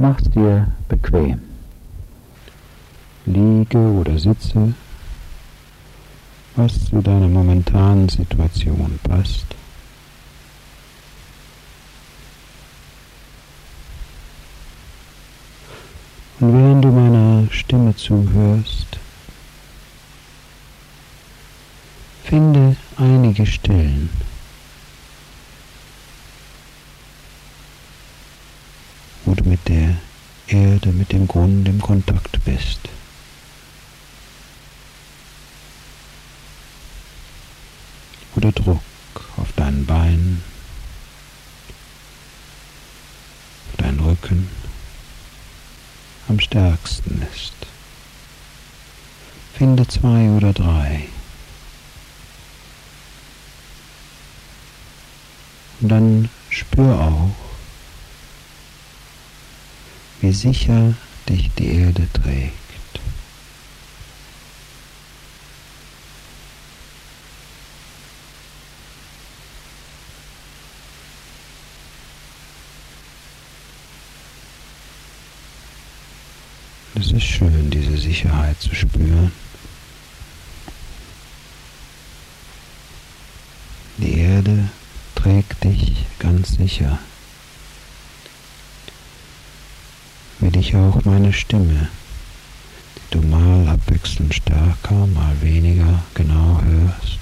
Mach's dir bequem. Liege oder sitze, was zu deiner momentanen Situation passt. Und während du meiner Stimme zuhörst, finde einige Stellen, wo du mit der Erde, mit dem Grund im Kontakt bist. Wo der Druck auf deinen Beinen, auf deinen Rücken am stärksten ist. Finde 2 oder 3. Und dann spür auch, wie sicher dich die Erde trägt. Es ist schön, diese Sicherheit zu spüren. Die Erde trägt dich ganz sicher. Wie dich auch meine Stimme, die du mal abwechselnd stärker, mal weniger genau hörst,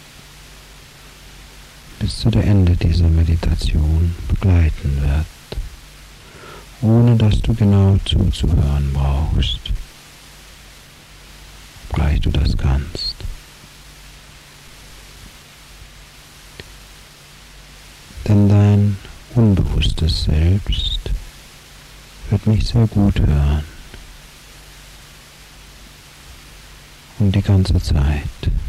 bis zu der Ende dieser Meditation begleiten wird, ohne dass du genau zuzuhören brauchst, obgleich du das kannst. Denn dein unbewusstes Selbst wird mich sehr gut hören und die ganze Zeit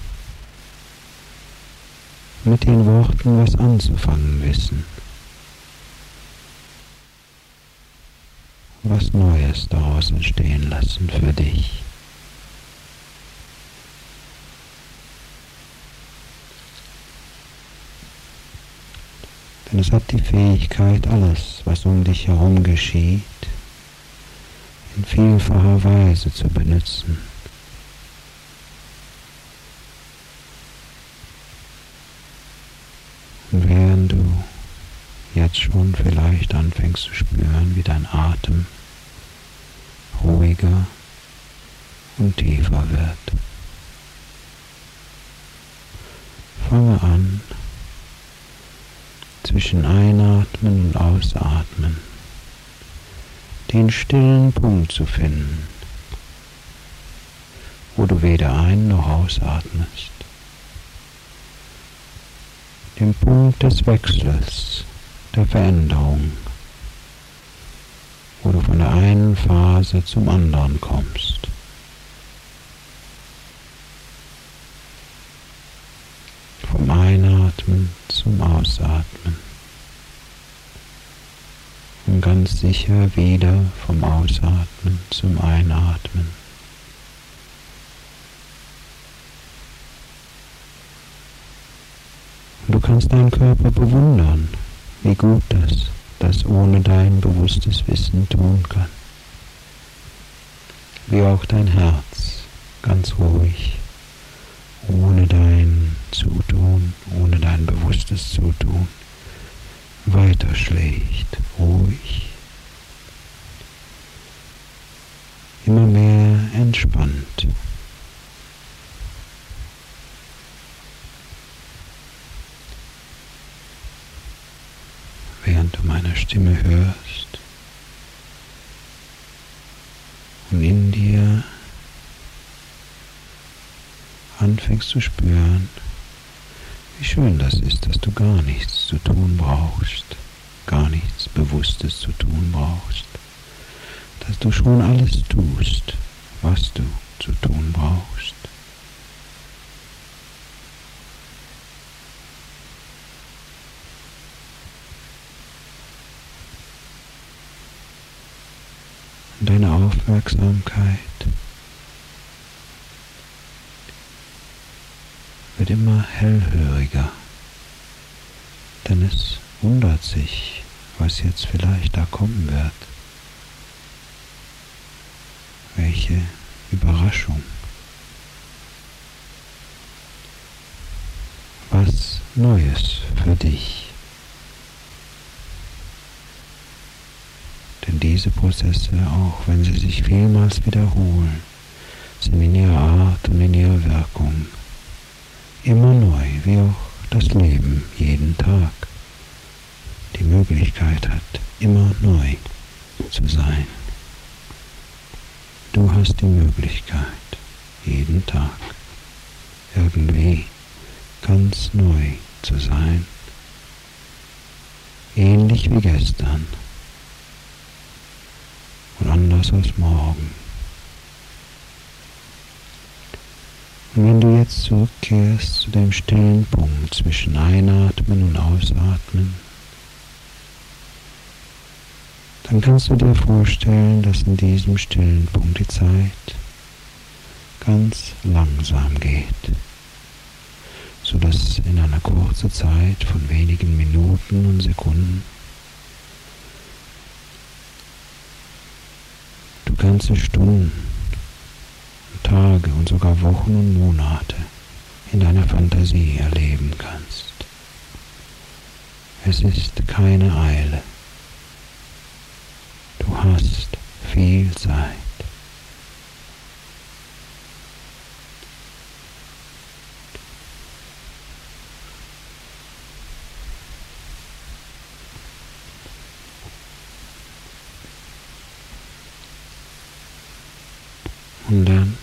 mit den Worten was anzufangen wissen, was Neues daraus entstehen lassen für dich. Denn es hat die Fähigkeit, alles, was um dich herum geschieht, in vielfacher Weise zu benutzen. Und während du jetzt schon vielleicht anfängst zu spüren, wie dein Atem ruhiger und tiefer wird, fange an, zwischen Einatmen und Ausatmen den stillen Punkt zu finden, wo du weder ein- noch ausatmest. Den Punkt des Wechsels, der Veränderung, wo du von der einen Phase zum anderen kommst. Vom Einatmen zum Ausatmen. Und ganz sicher wieder vom Ausatmen zum Einatmen. Und du kannst deinen Körper bewundern, wie gut das ohne dein bewusstes Wissen tun kann. Wie auch dein Herz ganz ruhig, ohne dein Zutun, ohne dein bewusstes Zutun, weiterschlägt, ruhig, immer mehr entspannt. Während du meine Stimme hörst und in dir anfängst zu spüren, wie schön das ist, dass du gar nichts zu tun brauchst, gar nichts Bewusstes zu tun brauchst, dass du schon alles tust, was du zu tun brauchst. Und deine Aufmerksamkeit wird immer hellhöriger, denn es wundert sich, was jetzt vielleicht da kommen wird. unglaubliche Überraschung. Was Neues für dich. Denn diese Prozesse, auch wenn sie sich vielmals wiederholen, sind in ihrer Art und in ihrer Wirkung immer neu, wie auch das Leben jeden Tag die Möglichkeit hat, immer neu zu sein. Du hast die Möglichkeit, jeden Tag irgendwie ganz neu zu sein, ähnlich wie gestern und anders als morgen. Und wenn du jetzt zurückkehrst zu dem stillen Punkt zwischen Einatmen und Ausatmen, dann kannst du dir vorstellen, dass in diesem stillen Punkt die Zeit ganz langsam geht, sodass in einer kurzen Zeit von wenigen Minuten und Sekunden du ganze Stunden, Tage und sogar Wochen und Monate in deiner Fantasie erleben kannst. Es ist keine Eile. Du hast viel Zeit. Und dann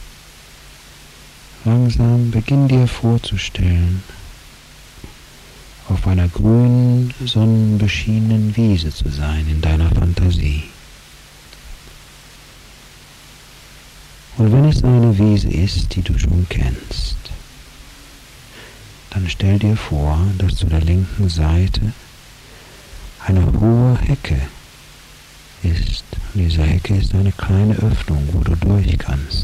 langsam beginn dir vorzustellen, auf einer grünen, sonnenbeschienenen Wiese zu sein in deiner Fantasie. Und wenn es eine Wiese ist, die du schon kennst, dann stell dir vor, dass zu der linken Seite eine hohe Hecke ist. Und diese Hecke ist eine kleine Öffnung, wo du durch kannst.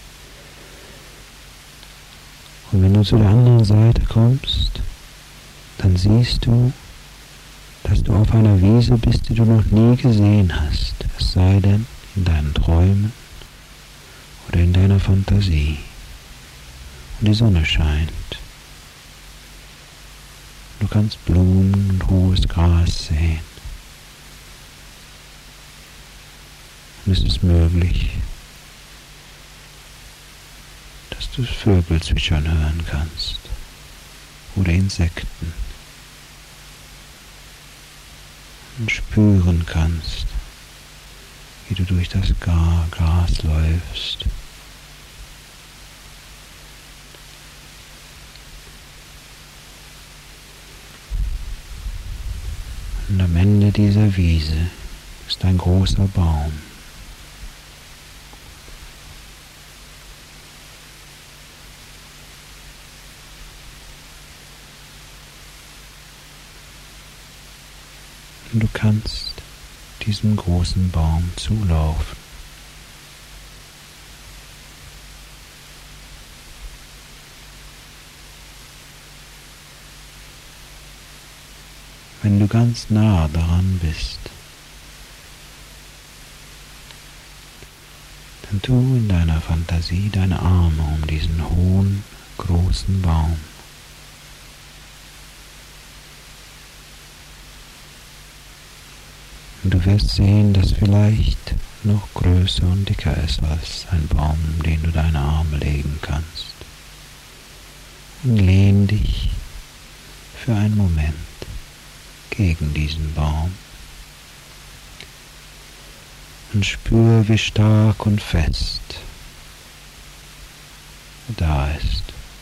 Und wenn du zu der anderen Seite kommst, dann siehst du, dass du auf einer Wiese bist, die du noch nie gesehen hast, es sei denn in deinen Träumen oder in deiner Fantasie. Und die Sonne scheint. Du kannst Blumen und hohes Gras sehen. Und es ist möglich, dass du Vögel zwitschern hören kannst oder Insekten und spüren kannst, wie du durch das Gras läufst. Und am Ende dieser Wiese ist ein großer Baum. Und du kannst diesem großen Baum zulaufen. Wenn du ganz nah daran bist, dann tu in deiner Fantasie deine Arme um diesen hohen, großen Baum. Und du wirst sehen, dass vielleicht noch größer und dicker ist als ein Baum, um den du deine Arme legen kannst. Und lehn dich für einen Moment gegen diesen Baum und spür, wie stark und fest er da ist.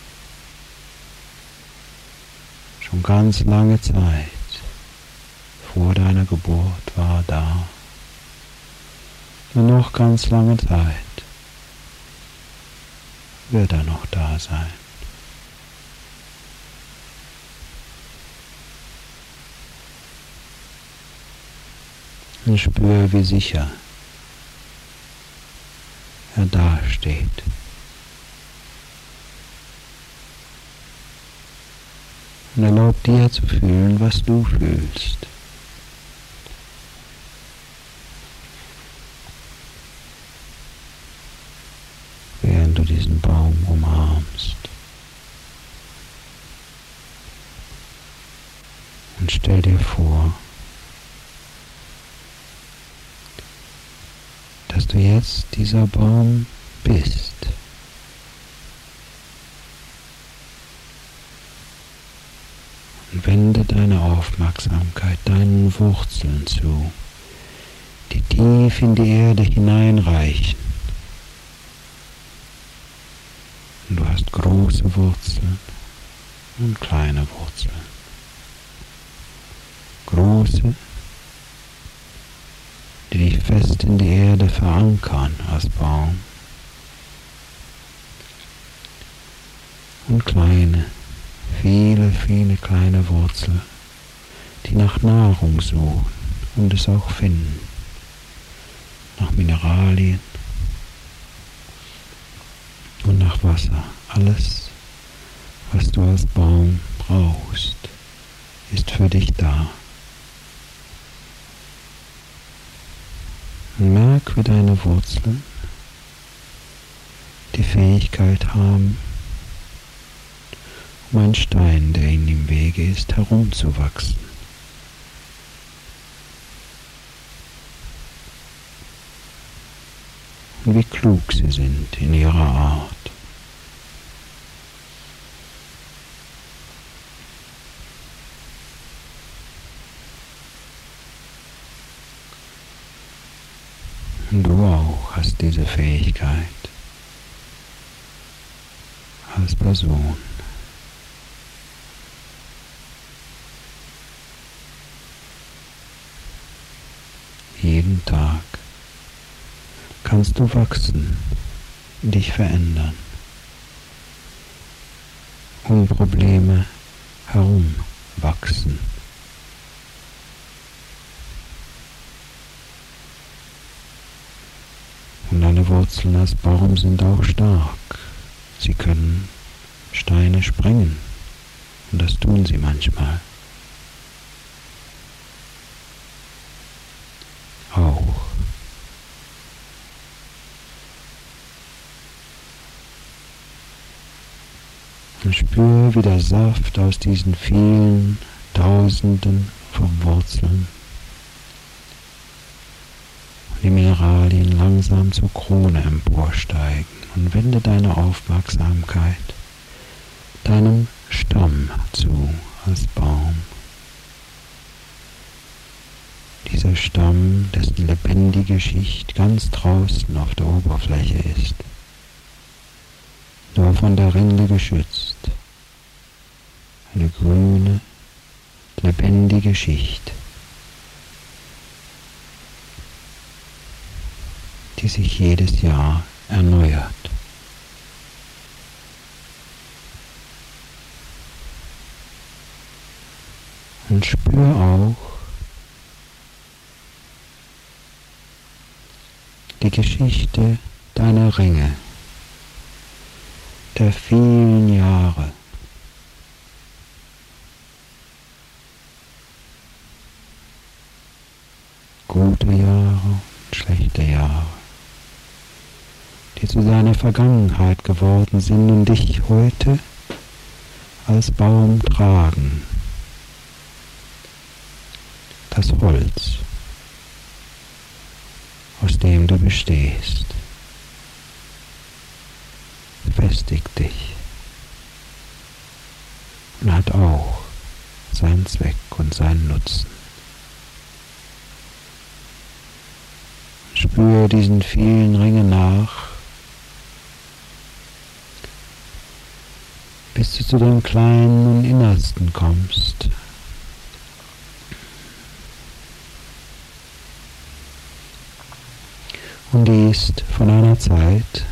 Schon ganz lange Zeit vor deiner Geburt war er da. Und noch ganz lange Zeit wird er noch da sein. Und spür, wie sicher er dasteht. Und erlaub dir zu fühlen, was du fühlst. Und stell dir vor, dass du jetzt dieser Baum bist. Und wende deine Aufmerksamkeit deinen Wurzeln zu, die tief in die Erde hineinreichen. Und du hast große Wurzeln und kleine Wurzeln. Große, die dich fest in die Erde verankern als Baum. Und kleine, viele, viele kleine Wurzeln, die nach Nahrung suchen und es auch finden. Nach Mineralien und nach Wasser. Alles, was du als Baum brauchst, ist für dich da. Und merk, wie deine Wurzeln die Fähigkeit haben, um einen Stein, der ihnen im Wege ist, herumzuwachsen. Und wie klug sie sind in ihrer Art. Und du auch hast diese Fähigkeit als Person. Jeden Tag kannst du wachsen, dich verändern, um Probleme herum wachsen. Und deine Wurzeln als Baum sind auch stark. Sie können Steine sprengen. Und das tun sie manchmal. Auch. Und spüre, wie der Saft aus diesen vielen Tausenden von Wurzeln die Mineralien langsam zur Krone emporsteigen und wende deine Aufmerksamkeit deinem Stamm zu als Baum. Dieser Stamm, dessen lebendige Schicht ganz draußen auf der Oberfläche ist, nur von der Rinde geschützt. Eine grüne, lebendige Schicht, die sich jedes Jahr erneuert. Und spür auch die Geschichte deiner Ringe, der vielen Jahre. Gute Jahre und schlechte Jahre, die zu deiner Vergangenheit geworden sind und dich heute als Baum tragen. Das Holz, aus dem du bestehst, festigt dich und hat auch seinen Zweck und seinen Nutzen. Spüre diesen vielen Ringen nach, bis du zu dem Kleinen und Innersten kommst. Und die ist von einer Zeit,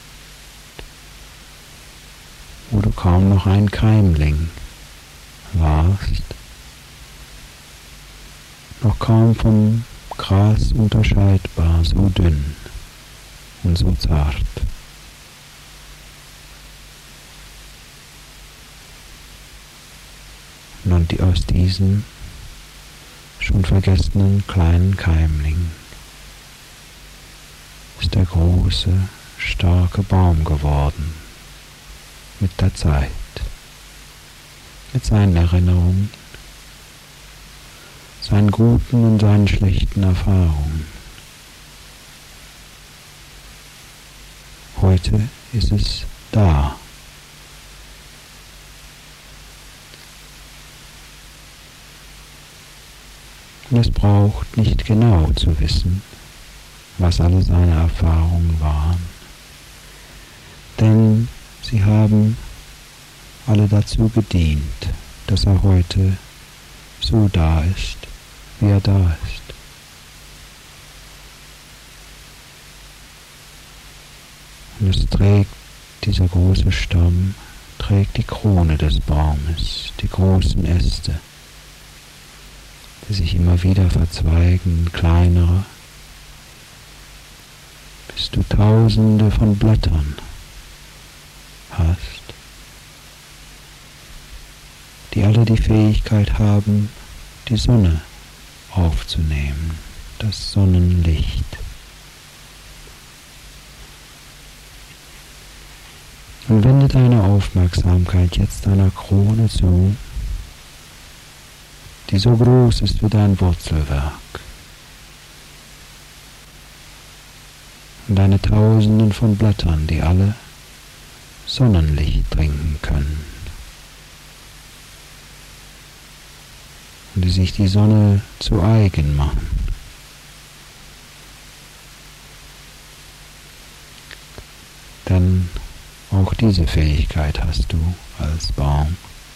wo du kaum noch ein Keimling warst, noch kaum vom Gras unterscheidbar, so dünn und so zart. Und aus diesem schon vergessenen kleinen Keimling ist der große, starke Baum geworden, mit der Zeit, mit seinen Erinnerungen, seinen guten und seinen schlechten Erfahrungen. Heute ist es da. Und es braucht nicht genau zu wissen, was alle seine Erfahrungen waren, denn sie haben alle dazu gedient, dass er heute so da ist, wie er da ist. Und es trägt, dieser große Stamm, trägt die Krone des Baumes, die großen Äste, die sich immer wieder verzweigen, kleinere, bis du Tausende von Blättern hast, die alle die Fähigkeit haben, die Sonne aufzunehmen, das Sonnenlicht. Und wende deine Aufmerksamkeit jetzt deiner Krone zu, die so groß ist wie dein Wurzelwerk. Und deine Tausenden von Blättern, die alle Sonnenlicht trinken können. Und die sich die Sonne zu eigen machen. Denn auch diese Fähigkeit hast du als Baum.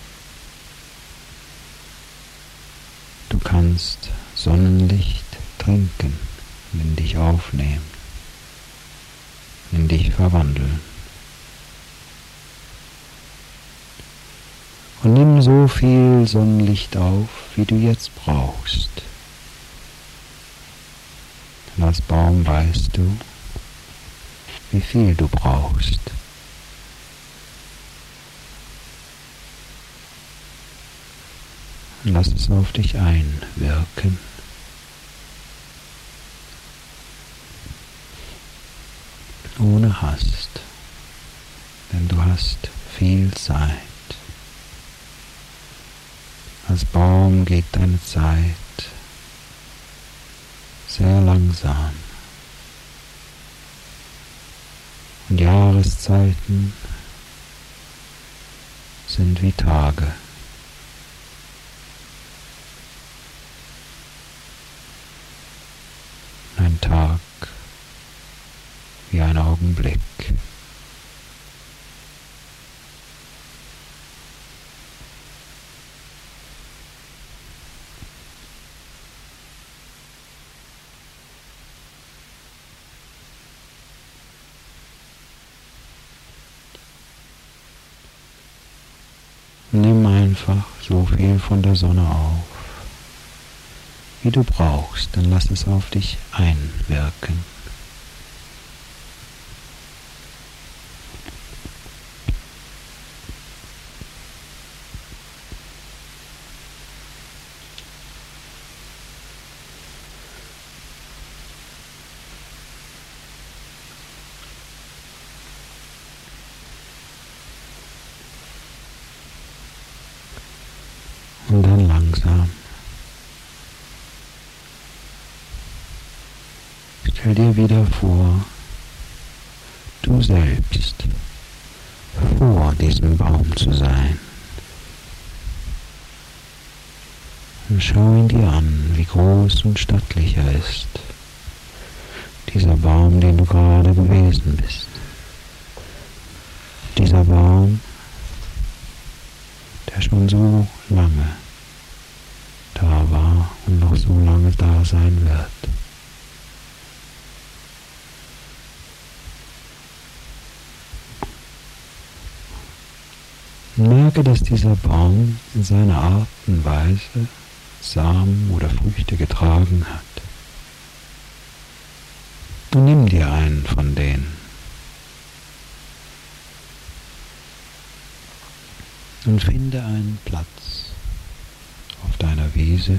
Du kannst Sonnenlicht trinken und in dich aufnehmen, in dich verwandeln. Und nimm so viel Sonnenlicht auf, wie du jetzt brauchst. Denn als Baum weißt du, wie viel du brauchst. Und lass es auf dich einwirken. Ohne Hast, denn du hast viel Zeit. Als Baum geht deine Zeit sehr langsam. Und Jahreszeiten sind wie Tage. Ein Tag wie ein Augenblick. Nimm einfach so viel von der Sonne auf, wie du brauchst, dann lass es auf dich einwirken. Und dann langsam. Stell dir wieder vor, du selbst vor diesem Baum zu sein. Und schau ihn dir an, wie groß und stattlich er ist. Dieser Baum, den du gerade gewesen bist. Dieser Baum, der schon so lange da war und noch so lange da sein wird. Merke, dass dieser Baum in seiner Art und Weise Samen oder Früchte getragen hat. Und nimm dir einen von denen. Und finde einen Platz auf deiner Wiese,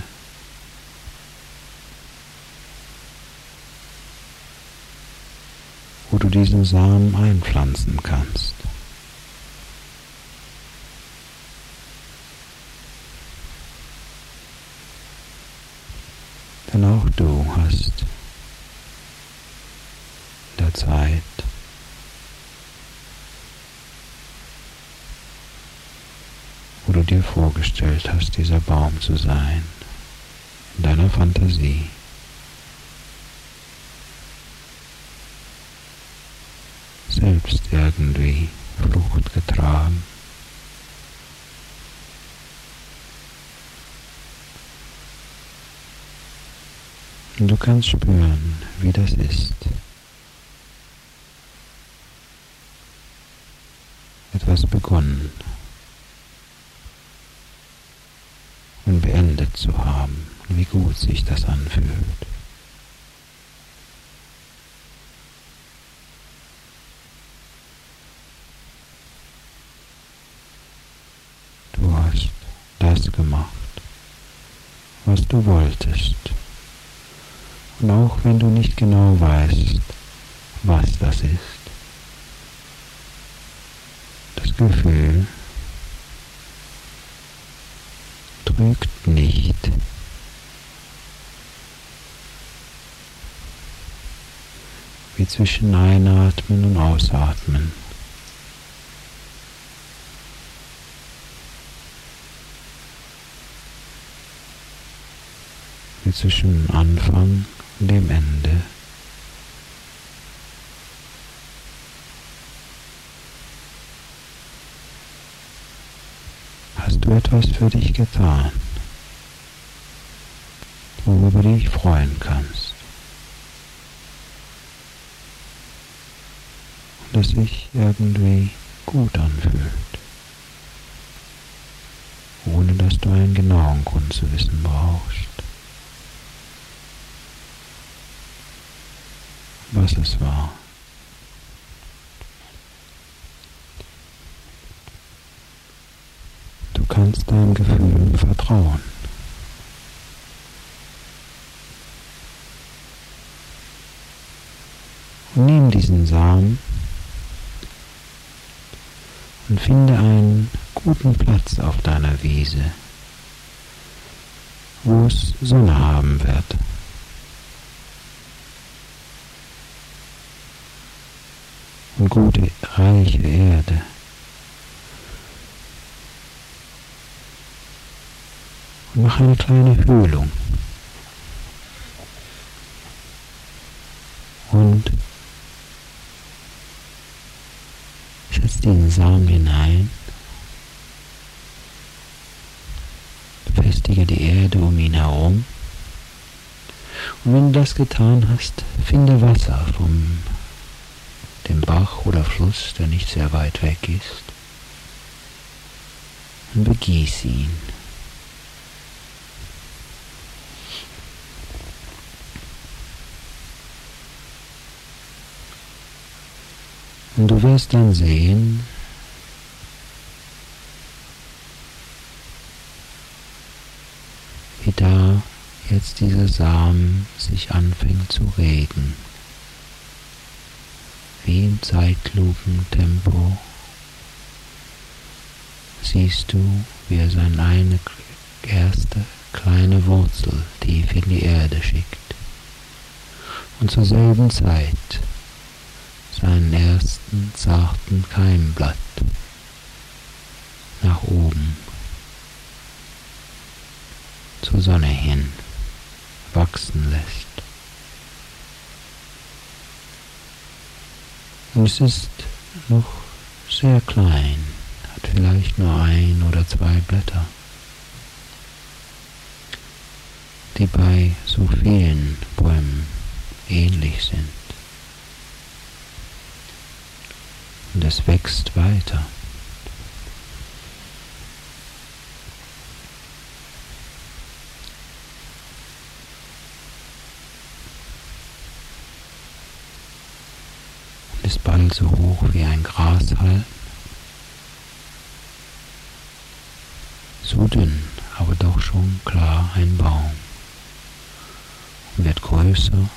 wo du diesen Samen einpflanzen kannst. Denn auch du hast in der Zeit wo du dir vorgestellt hast, dieser Baum zu sein, in deiner Fantasie, selbst irgendwie Frucht getragen. Und du kannst spüren, wie das ist. Etwas begonnen und beendet zu haben und wie gut sich das anfühlt. Du hast das gemacht, was du wolltest. Und auch wenn du nicht genau weißt, was das ist, das Gefühl trügt nicht. Wie zwischen Einatmen und Ausatmen. Wie zwischen Anfang und dem Ende. Hast du etwas für dich getan, worüber du dich freuen kannst und das sich irgendwie gut anfühlt, ohne dass du einen genauen Grund zu wissen brauchst, was es war. Du kannst deinem Gefühl vertrauen. Und nimm diesen Samen und finde einen guten Platz auf deiner Wiese, wo es Sonne haben wird. Und gute, reiche Erde. Und mach eine kleine Höhlung. Und setz den Samen hinein. Befestige die Erde um ihn herum. Und wenn du das getan hast, finde Wasser vom dem Bach oder Fluss, der nicht sehr weit weg ist, und begieß ihn. Und du wirst dann sehen, wie da jetzt dieser Samen sich anfängt zu regen. Wie im Zeitlupentempo siehst du, wie er seine erste kleine Wurzel tief in die Erde schickt und zur selben Zeit seinen ersten zarten Keimblatt nach oben zur Sonne hin wachsen lässt. Und es ist noch sehr klein, hat vielleicht nur 1 oder 2 Blätter, die bei so vielen Bäumen ähnlich sind. Und es wächst weiter. Ist bald so hoch wie ein Grashalm, so dünn, aber doch schon klar ein Baum, und wird größer,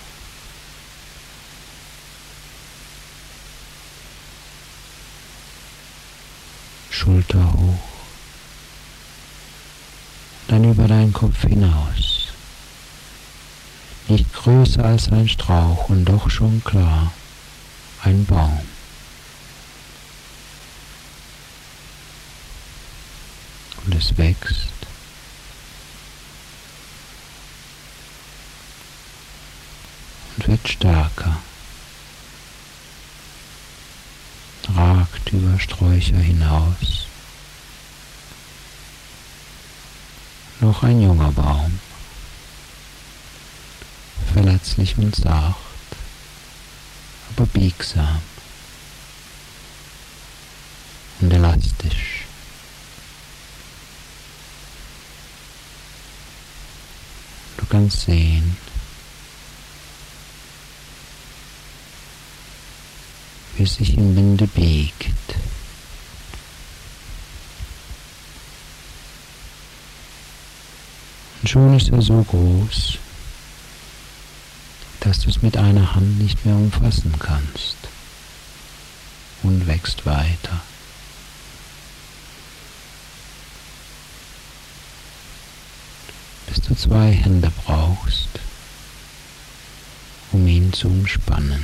schulterhoch, dann über deinen Kopf hinaus, nicht größer als ein Strauch und doch schon klar, ein Baum. Und es wächst und wird stärker, ragt über Sträucher hinaus. Noch ein junger Baum, verletzlich und sacht, aber biegsam und elastisch. Du kannst sehen, wie es sich im Winde biegt. Und schon ist er so groß, dass du es mit einer Hand nicht mehr umfassen kannst, und wächst weiter. Bis du 2 Hände brauchst, um ihn zu umspannen.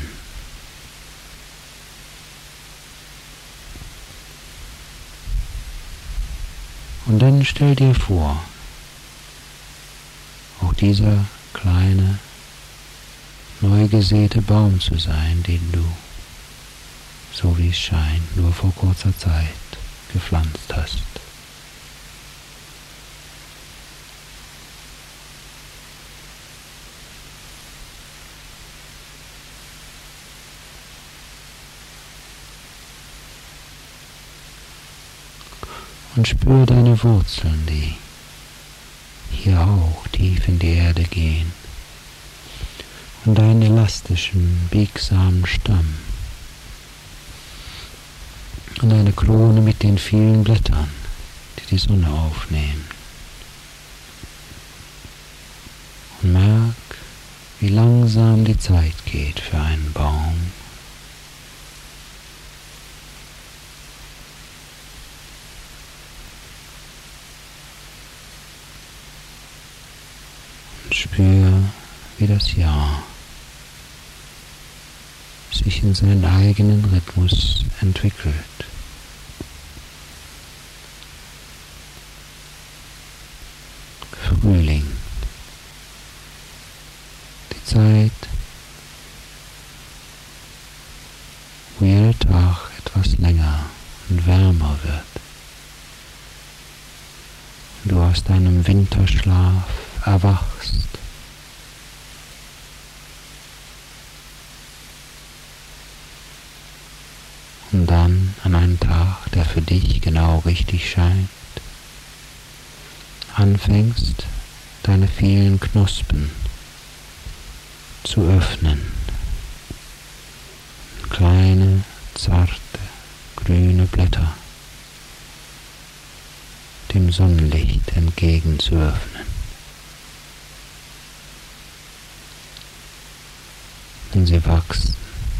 Und dann stell dir vor, auch dieser kleine, neu gesäte Baum zu sein, den du, so wie es scheint, nur vor kurzer Zeit gepflanzt hast. Und spür deine Wurzeln, die hier auch tief in die Erde gehen, und deinen elastischen, biegsamen Stamm und eine Krone mit den vielen Blättern, die die Sonne aufnehmen. Und merk, wie langsam die Zeit geht für einen Baum. Und spür, wie das Jahr sich in seinen eigenen Rhythmus entwickelt. Frühling. Die Zeit, wo jeder Tag etwas länger und wärmer wird. Du aus deinem Winterschlaf erwachst. Und dann an einem Tag, der für dich genau richtig scheint, anfängst, deine vielen Knospen zu öffnen. Kleine, zarte, grüne Blätter dem Sonnenlicht entgegen zu öffnen. Und sie wachsen.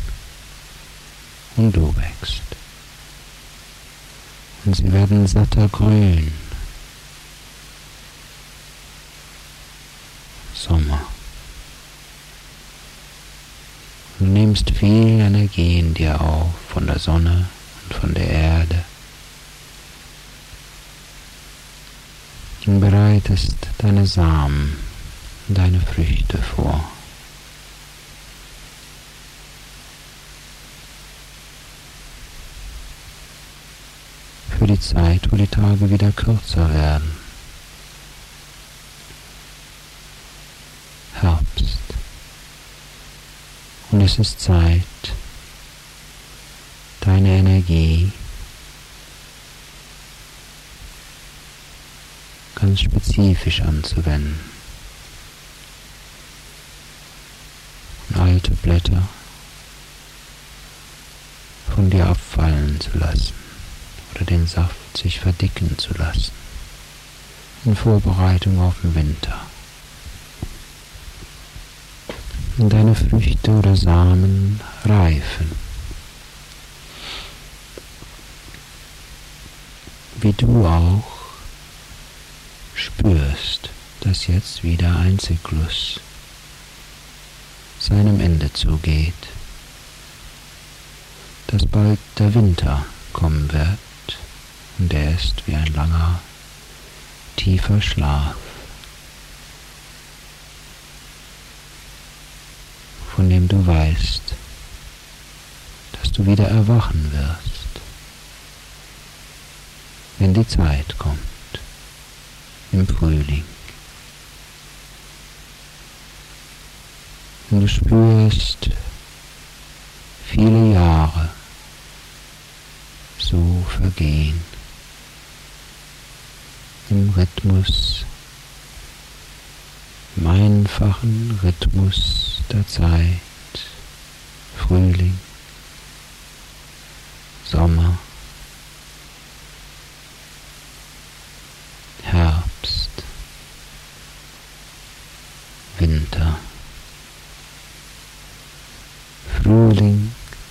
Und du wächst. Und sie werden satter grün. Sommer. Du nimmst viel Energie in dir auf, von der Sonne und von der Erde. Und bereitest deine Samen, deine Früchte vor. Für die Zeit, wo die Tage wieder kürzer werden. Herbst. Und es ist Zeit, deine Energie ganz spezifisch anzuwenden. Und alte Blätter von dir abfallen zu lassen oder den Saft sich verdicken zu lassen in Vorbereitung auf den Winter. Und deine Früchte oder Samen reifen. Wie du auch spürst, dass jetzt wieder ein Zyklus seinem Ende zugeht, dass bald der Winter kommen wird und er ist wie ein langer, tiefer Schlaf, von dem du weißt, dass du wieder erwachen wirst, wenn die Zeit kommt, im Frühling. Und du spürst viele Jahre so vergehen im Rhythmus, im einfachen Rhythmus der Zeit, Frühling, Sommer, Herbst, Winter, Frühling,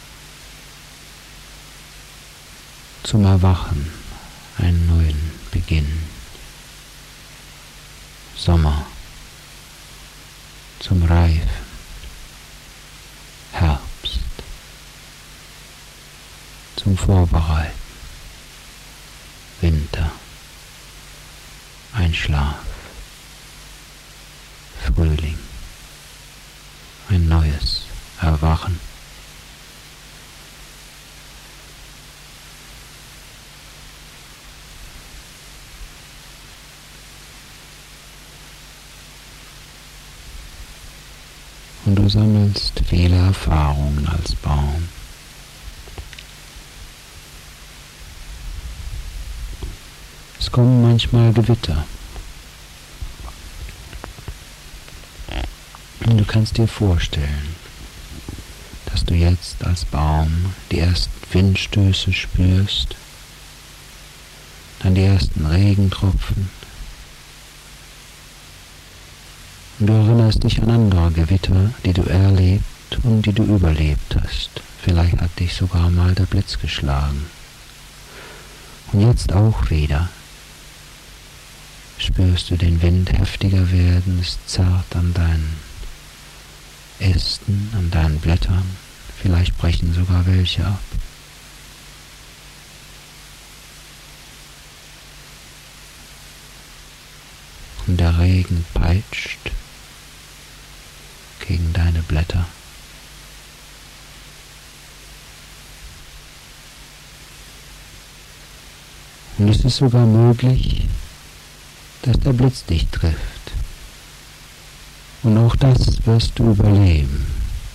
zum Erwachen, einen neuen Beginn, Sommer, zum Reifen, Herbst, zum Vorbereiten, Winter, ein Schlaf, Frühling, ein neues Erwachen. Und du sammelst viele Erfahrungen als Baum. Es kommen manchmal Gewitter. Und du kannst dir vorstellen, dass du jetzt als Baum die ersten Windstöße spürst, dann die ersten Regentropfen. Und du erinnerst dich an andere Gewitter, die du erlebt und die du überlebt hast. Vielleicht hat dich sogar mal der Blitz geschlagen. Und jetzt auch wieder spürst du den Wind heftiger werden, es zerrt an deinen Ästen, an deinen Blättern. Vielleicht brechen sogar welche ab. Und der Regen peitscht gegen deine Blätter. Und es ist sogar möglich, dass der Blitz dich trifft. Und auch das wirst du überleben,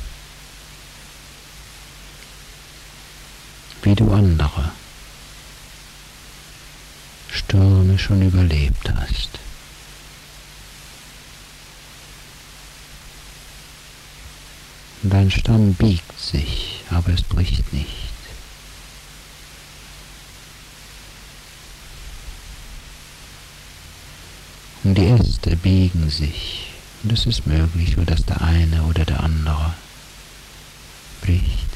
wie du andere Stürme schon überlebt hast. Und dein Stamm biegt sich, aber es bricht nicht. Und die Äste biegen sich, und es ist möglich, dass der eine oder der andere bricht.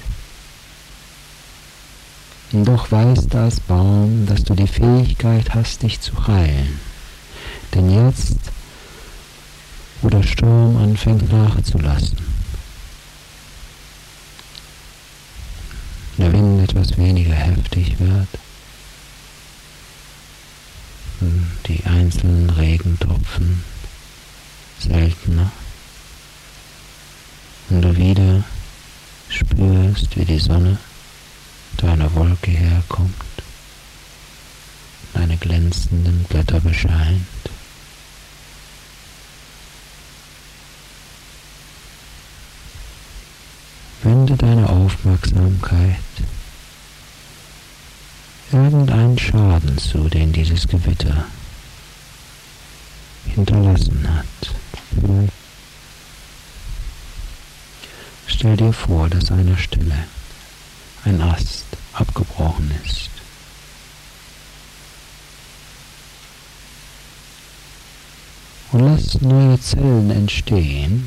Und doch weißt du als Baum, dass du die Fähigkeit hast, dich zu heilen. Denn jetzt, wo der Sturm anfängt nachzulassen, der Wind etwas weniger heftig wird, die einzelnen Regentropfen seltener, und du wieder spürst, wie die Sonne da einer Wolke herkommt, deine glänzenden Blätter bescheint. Wende deine Aufmerksamkeit irgendeinen Schaden zu, den dieses Gewitter hinterlassen hat. Stell dir vor, dass an einer Stelle ein Ast abgebrochen ist. Und lass neue Zellen entstehen,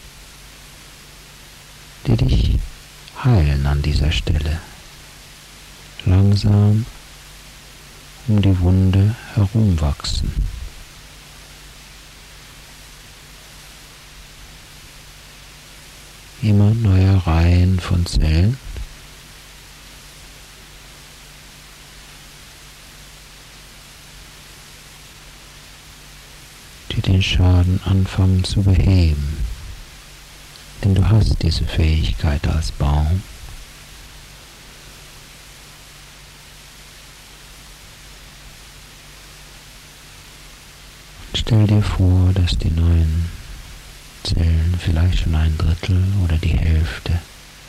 die dich heilen an dieser Stelle. Langsam um die Wunde herumwachsen. immer neue Reihen von Zellen, die den Schaden anfangen zu beheben. Denn du hast diese Fähigkeit als Baum. Und stell dir vor, dass die neuen Zellen vielleicht schon 1/3 oder die Hälfte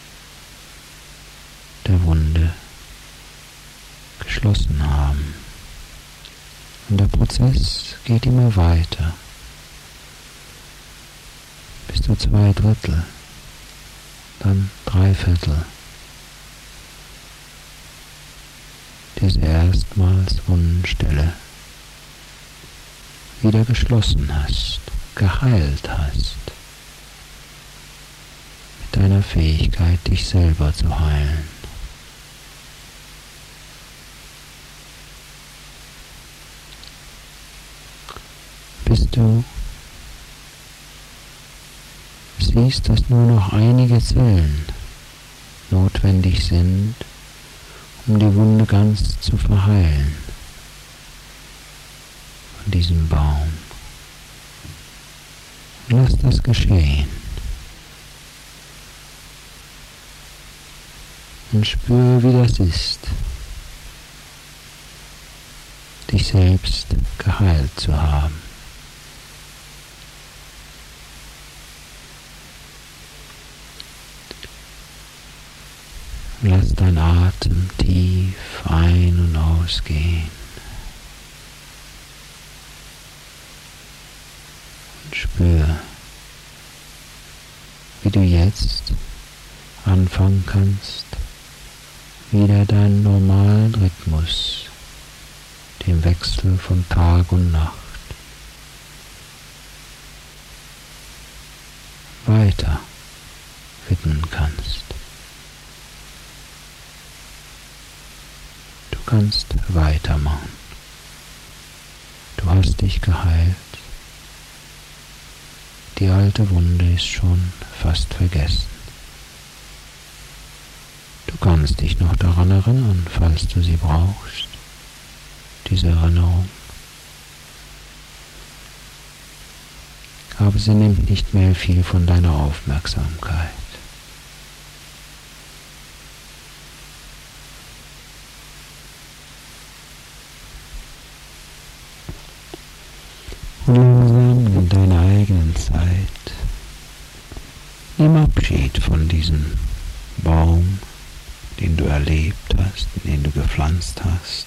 der Wunde geschlossen haben. Und der Prozess geht immer weiter, bis du 2/3, dann 3/4 diese erstmals Wundenstelle wieder geschlossen hast, geheilt hast, mit deiner Fähigkeit, dich selber zu heilen. Bis du siehst, dass nur noch einige Zellen notwendig sind, um die Wunde ganz zu verheilen von diesem Baum. Lass das geschehen und spüre, wie das ist, dich selbst geheilt zu haben. Lass dein Atem tief ein- und ausgehen. Und spür, wie du jetzt anfangen kannst, wieder deinen normalen Rhythmus, dem Wechsel von Tag und Nacht, weiter widmen kannst. Du kannst weitermachen. Du hast dich geheilt. Die alte Wunde ist schon fast vergessen. Du kannst dich noch daran erinnern, falls du sie brauchst, diese Erinnerung. Aber sie nimmt nicht mehr viel von deiner Aufmerksamkeit. Und langsam in deiner eigenen Zeit nimm Abschied von diesem Baum, den du erlebt hast, den du gepflanzt hast.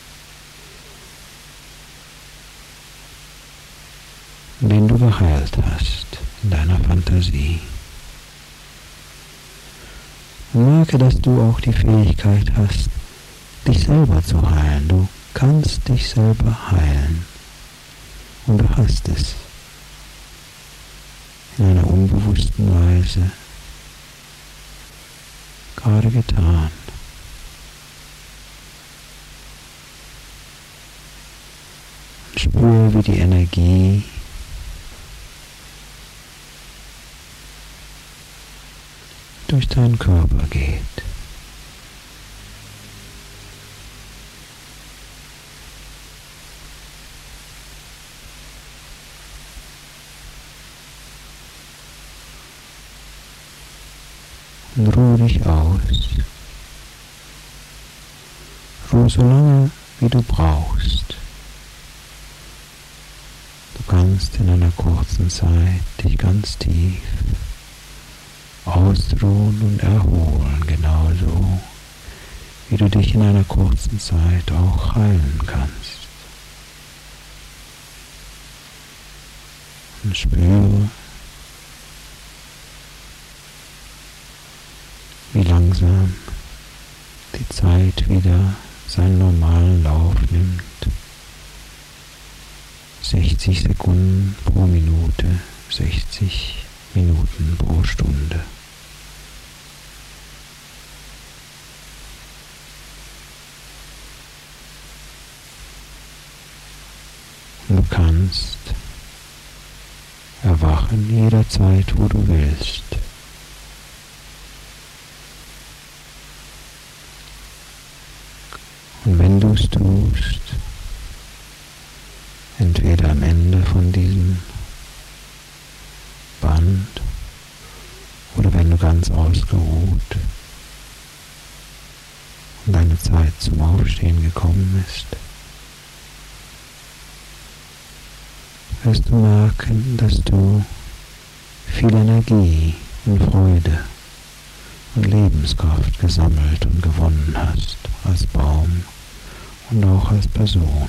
Den du geheilt hast in deiner Fantasie. Und merke, dass du auch die Fähigkeit hast, dich selber zu heilen. Du kannst dich selber heilen. Und du hast es in einer unbewussten Weise gerade getan. Und spüre, wie die Energie durch deinen Körper geht. Und ruhe dich aus. Ruhe so lange, wie du brauchst. Du kannst in einer kurzen Zeit dich ganz tief ausruhen und erholen, genauso wie du dich in einer kurzen Zeit auch heilen kannst. Und spüre, wie langsam die Zeit wieder seinen normalen Lauf nimmt. 60 Sekunden pro Minute, 60 Minuten pro Stunde. Und du kannst erwachen jederzeit, wo du willst. Und wenn du es tust, entweder am Ende von diesem Band oder wenn du ganz ausgeruht und deine Zeit zum Aufstehen gekommen ist, wirst du merken, dass du viel Energie und Freude und Lebenskraft gesammelt und gewonnen hast als Baum und auch als Person.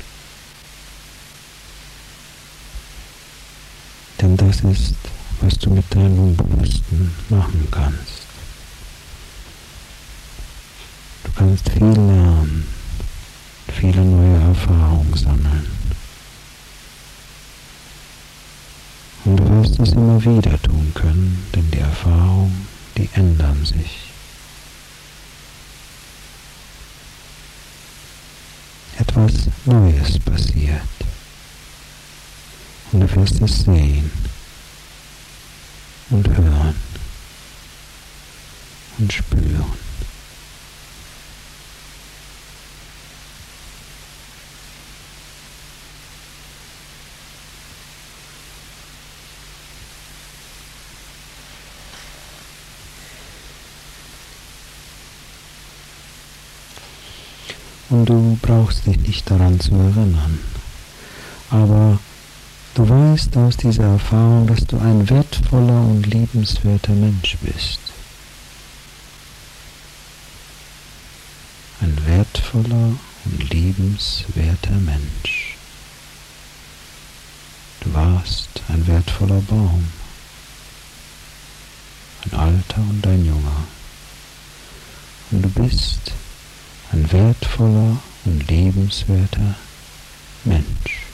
Denn das ist, was du mit deinem Unbewussten machen kannst. Du kannst viel lernen, viele neue Erfahrungen sammeln. Und du wirst es immer wieder tun können, denn die Erfahrungen, die ändern sich. Etwas Neues passiert. Und du wirst es sehen und hören und spüren. Und du brauchst dich nicht daran zu erinnern, aber du weißt aus dieser Erfahrung, dass du ein wertvoller und liebenswerter Mensch bist. Ein wertvoller und liebenswerter Mensch. Du warst ein wertvoller Baum, ein alter und ein junger. Und du bist ein wertvoller und lebenswerter Mensch.